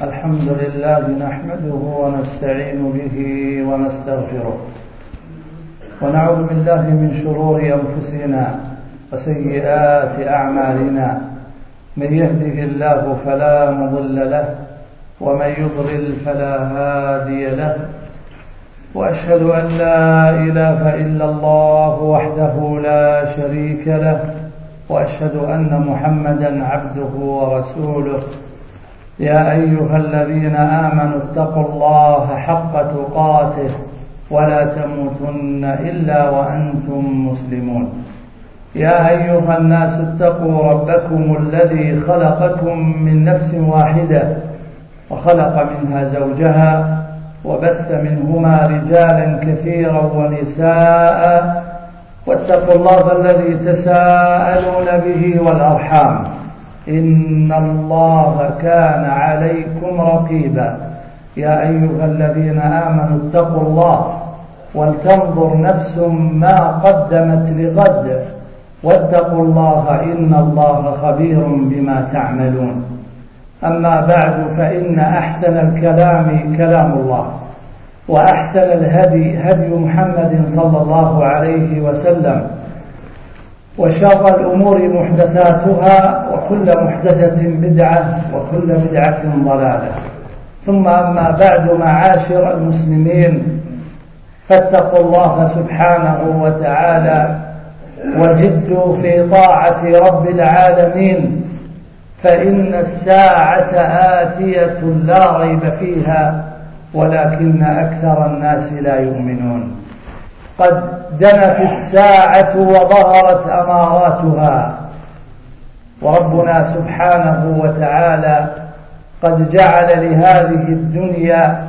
الحمد لله نحمده ونستعين به ونستغفره ونعوذ بالله من شرور أنفسنا وسيئات أعمالنا. من يهده الله فلا مضل له ومن يضلل فلا هادي له، وأشهد أن لا إله إلا الله وحده لا شريك له، وأشهد أن محمدا عبده ورسوله. يا أيها الذين آمنوا اتقوا الله حق تقاته ولا تموتن إلا وأنتم مسلمون. يا أيها الناس اتقوا ربكم الذي خلقكم من نفس واحدة وخلق منها زوجها وبث منهما رجالا كثيرا ونساء، واتقوا الله الذي تساءلون به والأرحام، إن الله كان عليكم رقيبا. يا أيها الذين آمنوا اتقوا الله ولتنظر نفس ما قدمت لغد، واتقوا الله إن الله خبير بما تعملون. أما بعد، فإن أحسن الكلام كلام الله، وأحسن الهدي هدي محمد صلى الله عليه وسلم، وشر الأمور محدثاتها، وكل محدثة بدعة، وكل بدعة ضلالة. ثم أما بعد، معاشر المسلمين، فاتقوا الله سبحانه وتعالى وجدوا في طاعة رب العالمين، فإن الساعة آتية لا ريب فيها، ولكن أكثر الناس لا يؤمنون. قد دنت الساعة وظهرت أماراتها، وربنا سبحانه وتعالى قد جعل لهذه الدنيا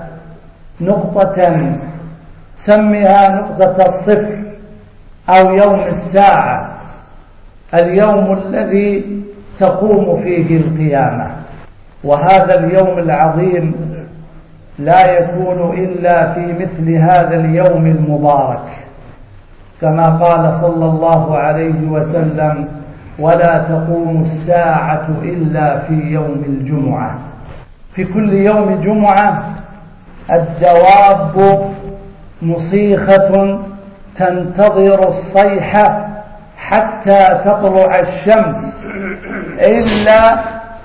نقطة سمها نقطة الصفر أو يوم الساعة، اليوم الذي تقوم فيه القيامة. وهذا اليوم العظيم لا يكون إلا في مثل هذا اليوم المبارك، كما قال صلى الله عليه وسلم: ولا تقوم الساعة إلا في يوم الجمعة. في كل يوم جمعة الدواب مصيخة تنتظر الصيحة حتى تطلع الشمس، إلا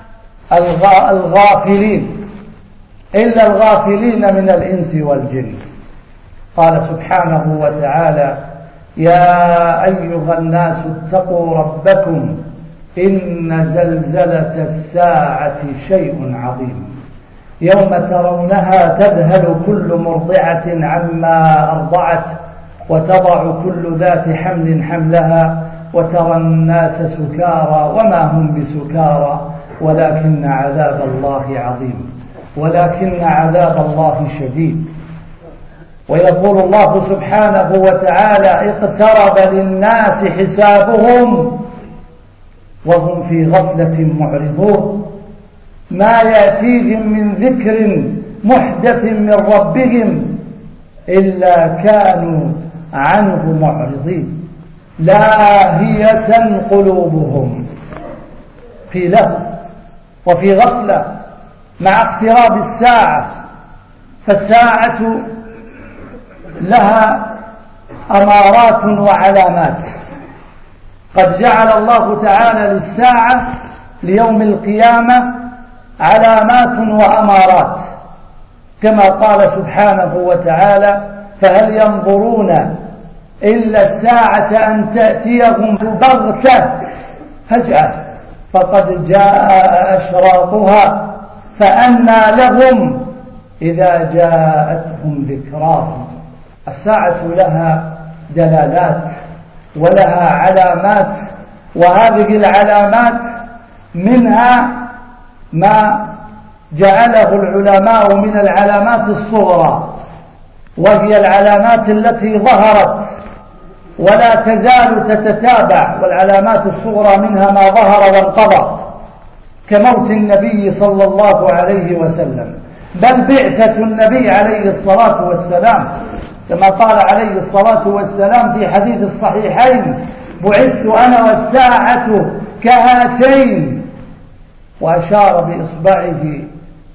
الغافلين من الإنس والجن. قال سبحانه وتعالى: يا أيها الناس اتقوا ربكم إن زلزلة الساعة شيء عظيم، يوم ترونها تذهل كل مرضعة عما أرضعت، وتضع كل ذات حمل حملها، وترى الناس سكارى وما هم بسكارى ولكن عذاب الله عظيم، ولكن عذاب الله شديد. ويقول الله سبحانه وتعالى: اقترب للناس حسابهم وهم في غفلة معرضون، ما يأتيهم من ذكر محدث من ربهم إلا كانوا عنه معرضين، لاهية قلوبهم، في لهو وفي غفلة مع اقتراب الساعة. فالساعة لها أمارات وعلامات. قد جعل الله تعالى للساعة ليوم القيامة علامات وأمارات، كما قال سبحانه وتعالى: فهل ينظرون إلا الساعة أن تأتيهم بغتة فجأة فقد جاء أشراطها فأنى لهم إذا جاءتهم ذكراهم. الساعة لها دلالات ولها علامات، وهذه العلامات منها ما جعله العلماء من العلامات الصغرى، وهي العلامات التي ظهرت ولا تزال تتتابع، والعلامات الصغرى منها ما ظهر وانقضى، كموت النبي صلى الله عليه وسلم، بل بعثة النبي عليه الصلاة والسلام، كما قال عليه الصلاة والسلام في حديث الصحيحين: بعثت أنا والساعة كهاتين، وأشار بإصبعه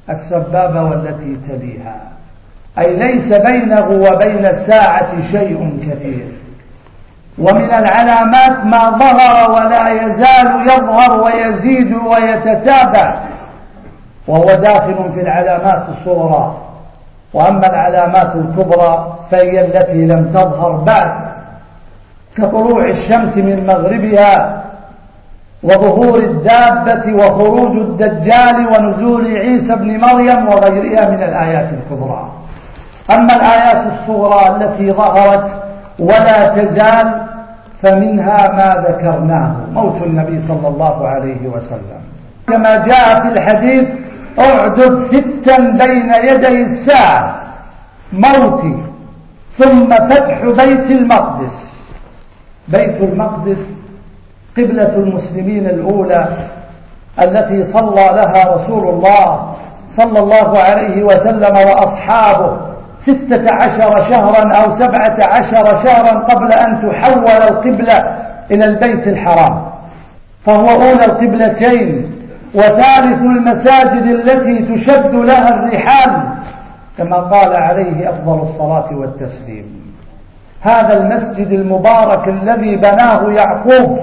السبابة والتي تليها، أي ليس بينه وبين الساعة شيء كثير. ومن العلامات ما ظهر ولا يزال يظهر ويزيد ويتتابع، وهو داخل في العلامات الصغرى. وأما العلامات الكبرى فهي التي لم تظهر بعد، كطلوع الشمس من مغربها وظهور الدابة وخروج الدجال ونزول عيسى بن مريم وغيرها من الآيات الكبرى. أما الآيات الصغرى التي ظهرت ولا تزال فمنها ما ذكرناه: موت النبي صلى الله عليه وسلم، كما جاء في الحديث: اعدد 6 بين يدي الساعة: موتي، ثم فتح بيت المقدس. بيت المقدس قبلة المسلمين الأولى التي صلى لها رسول الله صلى الله عليه وسلم وأصحابه 16 شهرا أو 17 شهرا قبل أن تحول القبلة إلى البيت الحرام، فهو أولى القبلتين وثالث المساجد التي تشد لها الرحال، كما قال عليه أفضل الصلاة والتسليم. هذا المسجد المبارك الذي بناه يعقوب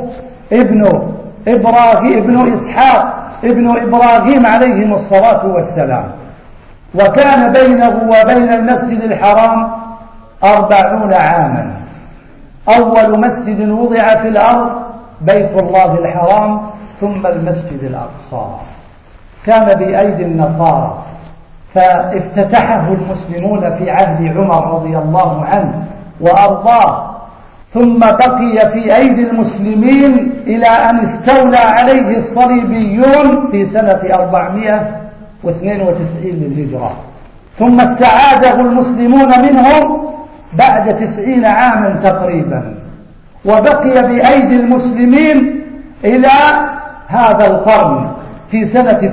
ابن إسحاق ابن إبراهيم عليهم الصلاة والسلام، وكان بينه وبين المسجد الحرام 40 عاما. أول مسجد وضع في الأرض بيت الله الحرام، ثم المسجد الأقصى كان بأيدي النصارى، فافتتحه المسلمون في عهد عمر رضي الله عنه وأرضاه، ثم بقي في أيدي المسلمين إلى أن استولى عليه الصليبيون في سنة 492 للهجرة، ثم استعاده المسلمون منهم بعد 90 عاما تقريبا، وبقي بأيدي المسلمين إلى هذا القرن. في سنة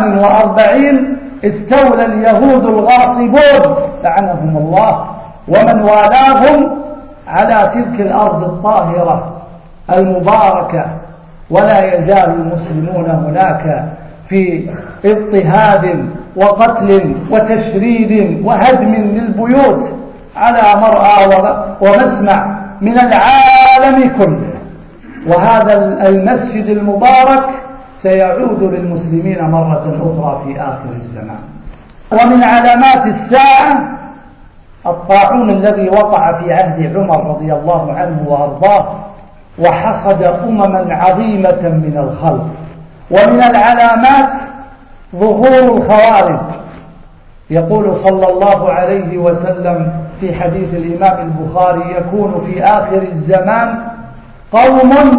48 استولى اليهود الغاصبون لعنهم الله ومن والاهم على تلك الأرض الطاهرة المباركة، ولا يزال المسلمون هناك في اضطهاد وقتل وتشريد وهدم للبيوت على مرأى ومسمع من العالم كله. وهذا المسجد المبارك سيعود للمسلمين مرة أخرى في آخر الزمان. ومن علامات الساعة الطاعون الذي وقع في عهد عمر رضي الله عنه وأرضاه وحصد أمما عظيمة من الخلق. ومن العلامات ظهور الخوارج. يقول صلى الله عليه وسلم في حديث الإمام البخاري: يكون في آخر الزمان قوم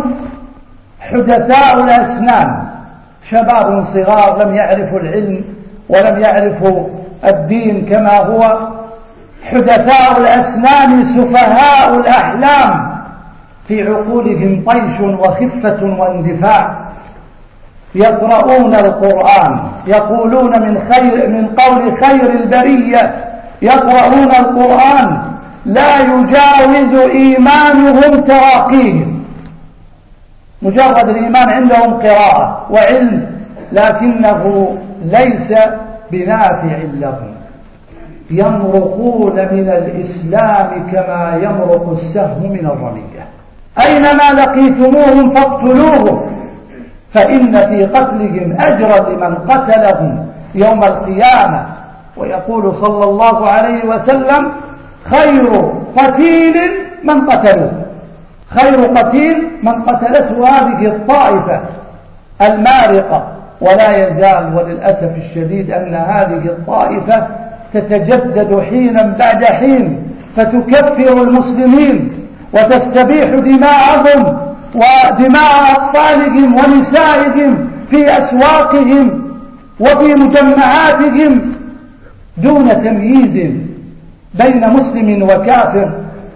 حدثاء الأسنان، شباب صغار لم يعرفوا العلم ولم يعرفوا الدين كما هو، حدثاء الأسنان سفهاء الأحلام، في عقولهم طيش وخفة واندفاع، يقرؤون القرآن، يقولون من قول خير البرية، يقرؤون القرآن لا يجاوز إيمانهم تراقيهم، مجرد الإيمان عندهم قراءة وعلم، لكنه ليس بنافع لهم. يمرقون من الإسلام كما يمرق السهم من الرمية، أينما لقيتموهم فاقتلوهم، فإن في قتلهم أجرا لمن قتلهم يوم القيامة. ويقول صلى الله عليه وسلم: خير قتيل من قتلوه، خير قتيل من قتلته هذه الطائفة المارقة. ولا يزال وللأسف الشديد أن هذه الطائفة تتجدد حينا بعد حين، فتكفر المسلمين وتستبيح دماءهم ودماء أطفالهم ونسائهم في أسواقهم وفي مجمعاتهم دون تمييز بين مسلم وكافر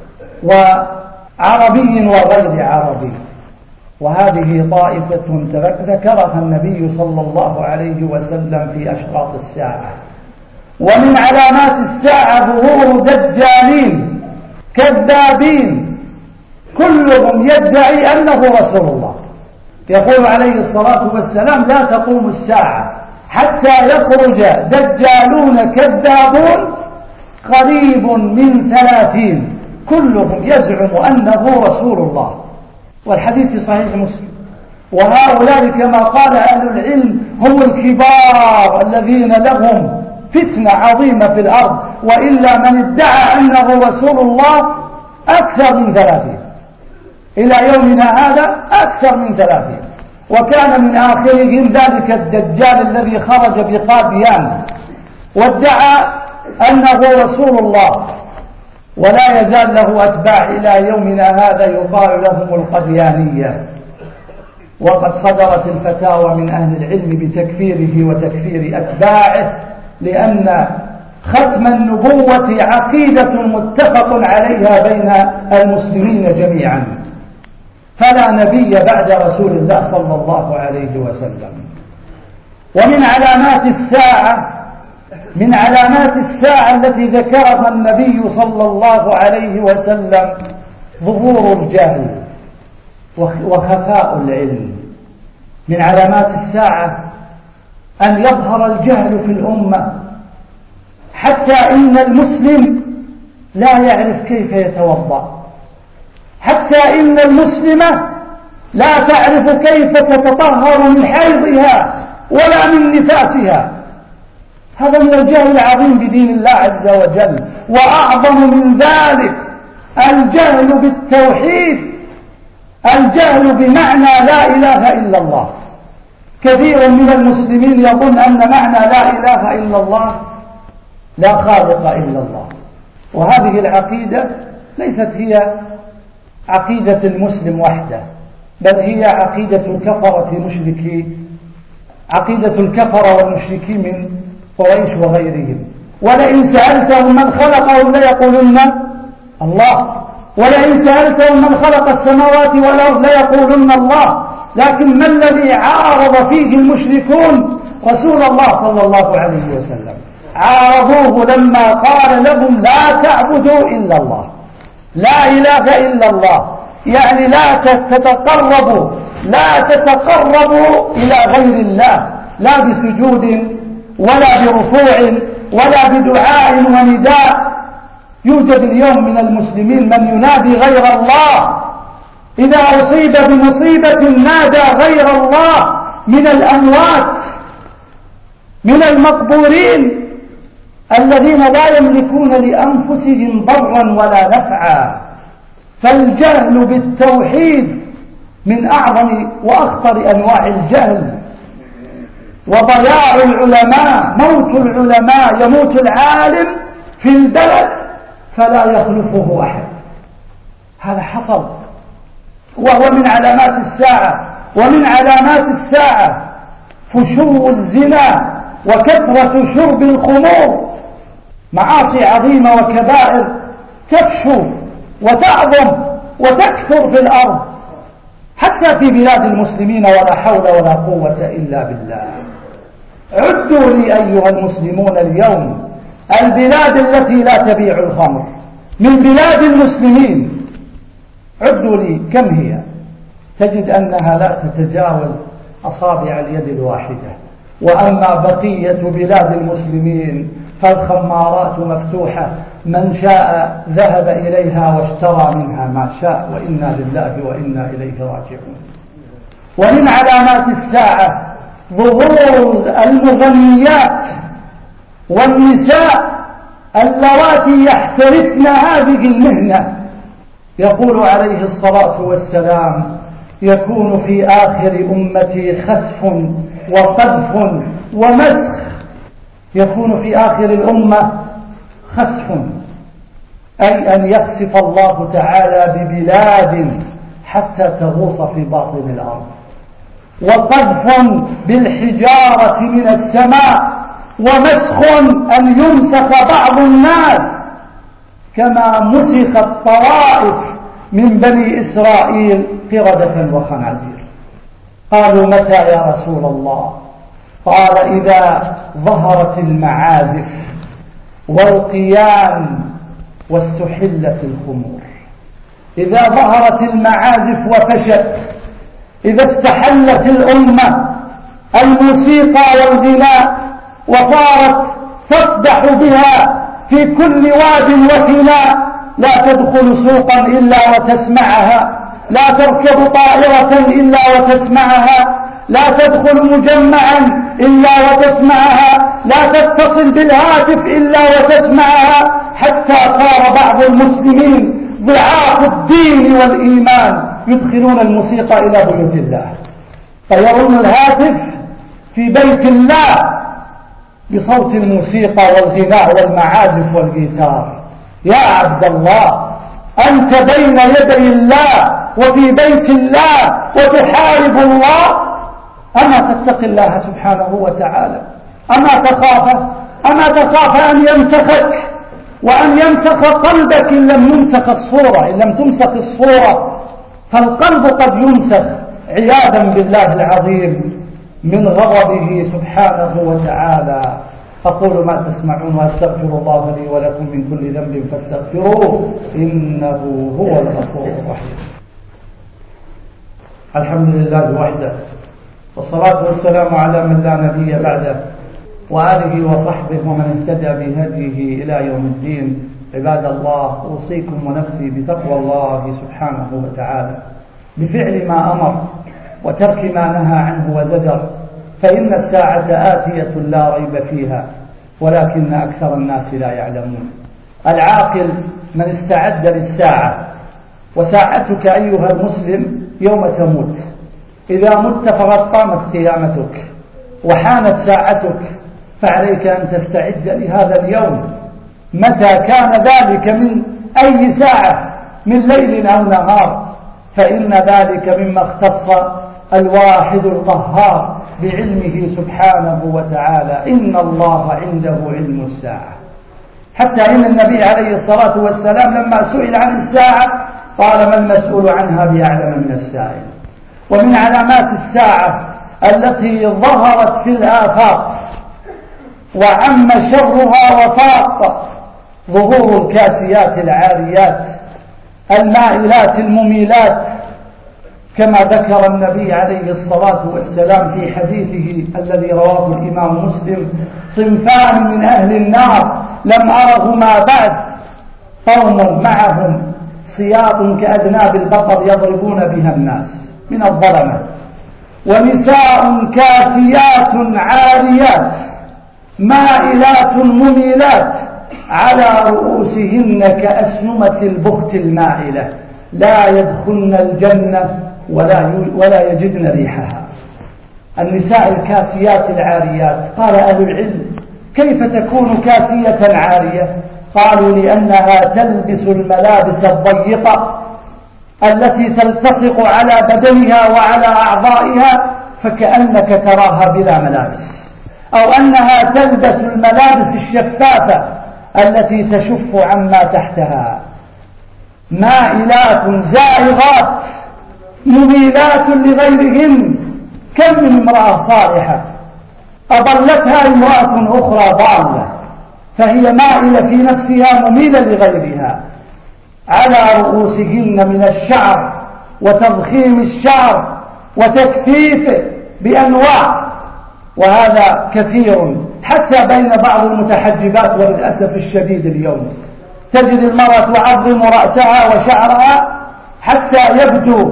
وعربي وغير عربي. وهذه طائفة ذكرها النبي صلى الله عليه وسلم في أشراط الساعة. ومن علامات الساعة ظهور دجالين كذابين كلهم يدعي أنه رسول الله. يقول عليه الصلاة والسلام: لا تقوم الساعة حتى يخرج دجالون كذابون قريب من 30 كلهم يزعم أنه رسول الله، والحديث في صحيح مسلم. وهؤلاء كما قال أهل العلم هم الكبار الذين لهم فتنة عظيمة في الأرض، وإلا من ادعى أنه رسول الله أكثر من 30 إلى يومنا هذا، أكثر من 30. وكان من آخرهم ذلك الدجال الذي خرج بقاديان وادعى أنه رسول الله، ولا يزال له أتباع إلى يومنا هذا يقال لهم القديانية. وقد صدرت الفتاوى من أهل العلم بتكفيره وتكفير أتباعه، لأن ختم النبوة عقيدة متفق عليها بين المسلمين جميعا، فلا نبي بعد رسول الله صلى الله عليه وسلم. ومن علامات الساعة، من علامات الساعة التي ذكرها النبي صلى الله عليه وسلم ظهور الجهل وخفاء العلم. من علامات الساعة أن يظهر الجهل في الأمة، حتى إن المسلم لا يعرف كيف يتوضأ، حتى إن المسلمة لا تعرف كيف تتطهر من حيضها ولا من نفاسها. هذا من الجهل العظيم بدين الله عز وجل. وأعظم من ذلك الجهل بالتوحيد، الجهل بمعنى لا إله إلا الله. كثير من المسلمين يظن أن معنى لا إله إلا الله لا خالق إلا الله، وهذه العقيدة ليست هي عقيدة المسلم وحده، بل هي عقيدة الكفرة عقيدة الكفرة والمشركين من قريش وغيرهم. ولئن سألتهم من خلقهم ليقولن الله، ولئن سألتهم من خلق السماوات والأرض ليقولن الله. لكن ما الذي عارض فيه المشركون رسول الله صلى الله عليه وسلم؟ عارضوه لما قال لهم لا تعبدوا إلا الله، لا إله إلا الله، يعني لا تتقربوا إلى غير الله، لا بسجود ولا بركوع ولا بدعاء ونداء. يوجد اليوم من المسلمين من ينادي غير الله، إذا أصيب بمصيبة نادى غير الله، من الأموات، من المقبورين الذين لا يملكون لأنفسهم ضرا ولا نفعا. فالجهل بالتوحيد من أعظم وأخطر أنواع الجهل، وضياع العلماء، موت العلماء، يموت العالم في البلد فلا يخلفه أحد. هذا حصل، وهو من علامات الساعة. ومن علامات الساعة فشو الزنا وكثرة شرب الخمور، معاصي عظيمة وكبائر تفشو وتعظم وتكثر في الأرض حتى في بلاد المسلمين، ولا حول ولا قوة إلا بالله. عدوا لي أيها المسلمون اليوم البلاد التي لا تبيع الخمر من بلاد المسلمين، عدوا لي كم هي، تجد أنها لا تتجاوز أصابع اليد الواحدة. وأما بقية بلاد المسلمين فالخمارات مفتوحة، من شاء ذهب إليها واشترى منها ما شاء، وإنا لله وإنا إليه راجعون. ومن علامات الساعة ظهور المغنيات والنساء اللواتي يحترفن هذه المهنة. يقول عليه الصلاة والسلام: يكون في آخر أمتي خسف وقذف ومسخ. يكون في آخر الأمة خسف، أي أن يخسف الله تعالى ببلاد حتى تغوص في باطن الأرض، وقذف بالحجارة من السماء، ومسخ أن يمسخ بعض الناس كما مسخت طوائف من بني إسرائيل قردة وخنازير. قالوا: متى يا رسول الله؟ قال: إذا ظهرت المعازف والقيان واستحلت الخمور. إذا ظهرت المعازف وفشت، إذا استحلت الأمة الموسيقى والغناء وصارت تصدح بها في كل واد وفناء. لا تدخل سوقا إلا وتسمعها، لا تركب طائرة إلا وتسمعها، لا تدخل مجمعا إلا وتسمعها، لا تتصل بالهاتف إلا وتسمعها، حتى صار بعض المسلمين ضعاف الدين والإيمان يدخلون الموسيقى إلى بيوت الله، فيرون الهاتف في بيت الله بصوت الموسيقى والغناء والمعازف والجيتار. يا عبد الله، أنت بين يدي الله وفي بيت الله وتحارب الله، أما تتقي الله سبحانه وتعالى؟ أما تخاف أن يمسخك وأن يمسخ قلبك إن لم يمسخ الصورة، إن لم تمسخ الصورة، فالقلب قد يمسخ عياذا بالله العظيم من غضبه سبحانه وتعالى. أقول ما تسمعون وأستغفر الله لي ولكم من كل ذنب فاستغفروه إنه هو الغفور الرحيم. الحمد لله وحده، والصلاة والسلام على من لا نبي بعده، وآله وصحبه ومن اهتدى بهديه إلى يوم الدين. عباد الله، أوصيكم ونفسي بتقوى الله سبحانه وتعالى، بفعل ما أمر وترك ما نهى عنه وزجر، فإن الساعة آتية لا ريب فيها، ولكن أكثر الناس لا يعلمون. العاقل من استعد للساعة، وساعتك أيها المسلم يوم تموت. إذا مت فقد قامت قيامتك وحانت ساعتك، فعليك أن تستعد لهذا اليوم. متى كان ذلك من أي ساعة من ليل أو نهار، فإن ذلك مما اختص الواحد القهار بعلمه سبحانه وتعالى. إن الله عنده علم الساعة، حتى إن النبي عليه الصلاة والسلام لما سئل عن الساعة قال: ما المسؤول عنها بأعلم من السائل. ومن علامات الساعة التي ظهرت في الآفاق وعم شرها وفاق ظهور الكاسيات العاريات المائلات المميلات، كما ذكر النبي عليه الصلاة والسلام في حديثه الذي رواه الإمام مسلم: صنفان من أهل النار لم أرهما بعد، قوم معهم سياط كأذناب البقر يضربون بها الناس من الظلمة، ونساء كاسيات عاريات مائلات مميلات على رؤوسهن كأسنمة البخت المائلة، لا يدخلن الجنة ولا يجدن ريحها. النساء الكاسيات العاريات. قال أهل العلم: كيف تكون كاسية عارية؟ قالوا: لأنها تلبس الملابس الضيقة التي تلتصق على بدنها وعلى أعضائها، فكأنك تراها بلا ملابس، أو أنها تلبس الملابس الشفافة التي تشف عما تحتها. مائلات زائغات مميلات لغيرهن. كم من امرأة صالحة أضلتها امرأة أخرى ضالة، فهي مائلة في نفسها مميلة لغيرها. على رؤوسهن من الشعر وتضخيم الشعر وتكثيفه بأنواع، وهذا كثير حتى بين بعض المتحجبات. وللأسف الشديد اليوم تجد المرأة تعظم رأسها وشعرها حتى يبدو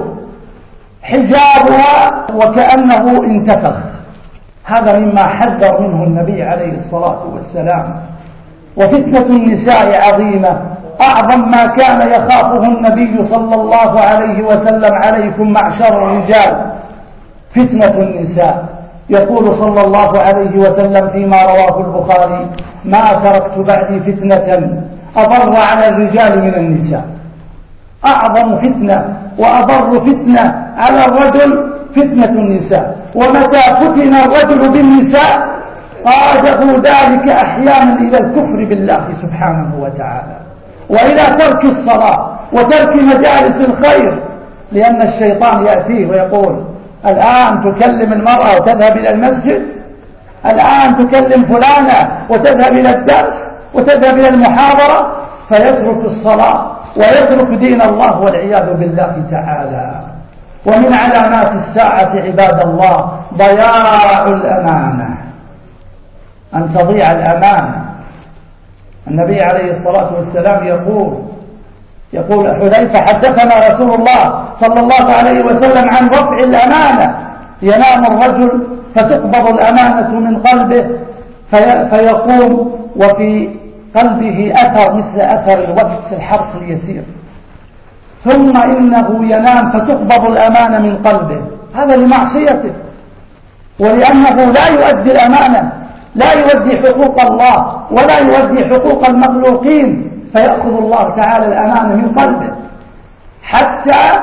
حجابها وكأنه انتفخ. هذا مما حذر منه النبي عليه الصلاة والسلام. وفتنة النساء عظيمة، أعظم ما كان يخافه النبي صلى الله عليه وسلم: عليكم معشر الرجال فتنة النساء. يقول صلى الله عليه وسلم فيما رواه البخاري: ما تركت بعدي فتنة أضر على الرجال من النساء. أعظم فتنة وأضر فتنة على الرجل فتنة النساء. ومتى فتن الرجل بالنساء قاده ذلك أحيانا إلى الكفر بالله سبحانه وتعالى، وإلى ترك الصلاة وترك مجالس الخير، لأن الشيطان يأتيه ويقول: الآن تكلم المرأة وتذهب إلى المسجد، الآن تكلم فلانة وتذهب إلى الدرس وتذهب إلى المحاضرة، فيترك الصلاة ويترك دين الله والعياذ بالله تعالى. ومن علامات الساعة عباد الله ضياع الأمانة، أن تضيع الأمانة. النبي عليه الصلاة والسلام يقول حذيفة حدثنا رسول الله صلى الله عليه وسلم عن رفع الأمانة، ينام الرجل فتقبض الأمانة من قلبه فيقوم وفي قلبه أثر مثل أثر الوقت في الحرق اليسير، ثم إنه ينام فتقبض الأمانة من قلبه، هذا لمعصيته ولأنه لا يؤدي الأمانة، لا يؤدي حقوق الله ولا يؤدي حقوق المخلوقين، فيأخذ الله تعالى الأمانة من قلبه حتى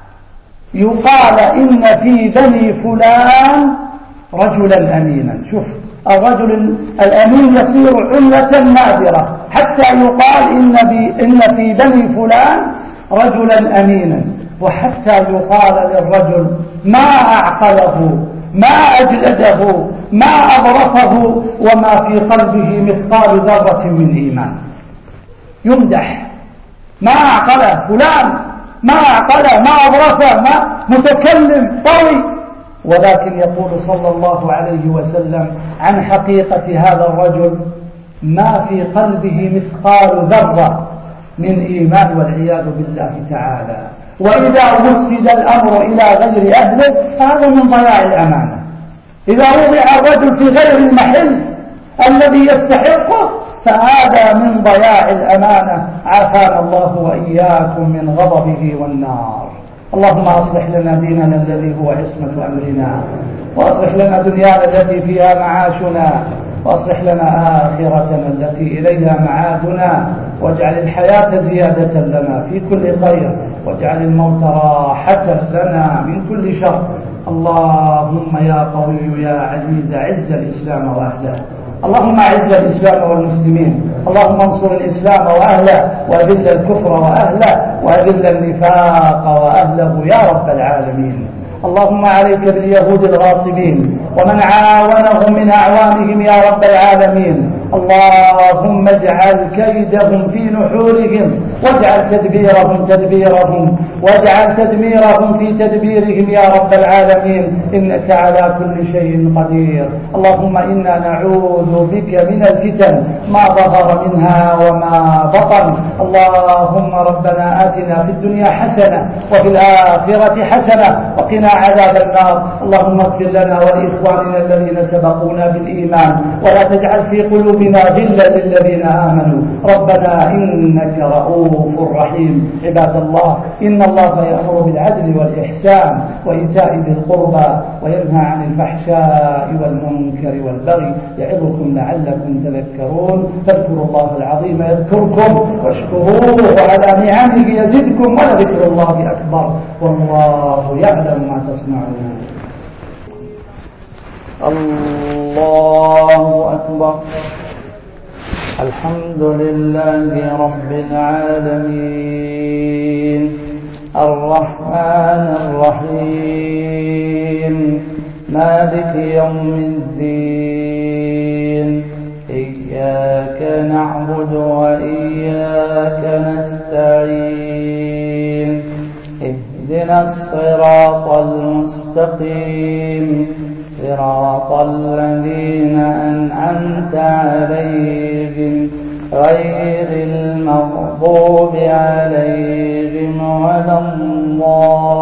يقال إن في بني فلان رجلا أمينا. شوف الرجل الأمين يصير عملة نادرة حتى يقال إن في بني فلان رجلا أمينا، وحتى يقال للرجل ما أعقله ما أجلده ما أظرفه وما في قلبه مثقال ذرة من إيمان. يمدح ما أعقله فلان، ما أعقله ما أظرفه ما متكلم طوي، ولكن يقول صلى الله عليه وسلم عن حقيقة هذا الرجل ما في قلبه مثقال ذرة من إيمان والعياذ بالله تعالى. وإذا وسد الأمر إلى غير أهله فهذا من ضياع الأمانة. إذا وضع الرجل في غير المحل الذي يستحقه فهذا من ضياع الأمانة، عافانا الله وإياكم من غضبه والنار. اللهم أصلح لنا ديننا الذي هو عصمة أمرنا، وأصلح لنا دنيانا التي فيها معاشنا، وأصلح لنا آخرتنا التي إليها معادنا، واجعل الحياة زيادة لنا في كل خير، واجعل الموت راحة لنا من كل شر. اللهم يا قوي يا عزيز عز الإسلام وأهله، اللهم أعز الإسلام والمسلمين، اللهم انصر الإسلام وأهله، وأذل الكفر وأهله، وأذل النفاق وأهله يا رب العالمين. اللهم عليك باليهود الغاصبين ومن عاونهم من أعوانهم يا رب العالمين. اللهم اجعل كيدهم في نحورهم، واجعل تدبيرهم تدبيرهم، واجعل تدميرهم في تدبيرهم يا رب العالمين، إنك على كل شيء قدير. اللهم إنا نعوذ بك من الفتن ما ظهر منها وما بطن. اللهم ربنا آتنا في الدنيا حسنة وفي الآخرة حسنة وقنا عذاب النار. اللهم اغفر لنا ولإخواننا الذين سبقونا بالإيمان، ولا تجعل في قلوبنا غلا للذين آمنوا. ربنا إنك رؤوف رحيم. عباد الله، إن الله يأمر بالعدل والإحسان وإيتاء ذي القربى وينهى عن الفحشاء والمنكر والبغي يعظكم لعلكم تذكرون. فاذكروا الله العظيم يذكركم، واشكروه على نعمه يزدكم، ولذكر الله أكبر، والله يعلم ما تصنعون. الله أكبر. الحمد لله رب العالمين، الرحمن الرحيم، مالك يوم الدين، إياك نعبد وإياك نستعين، اهدنا الصراط المستقيم، صراط الذين أنعمت عليهم غير المغضوب عليهم ولا الضالين.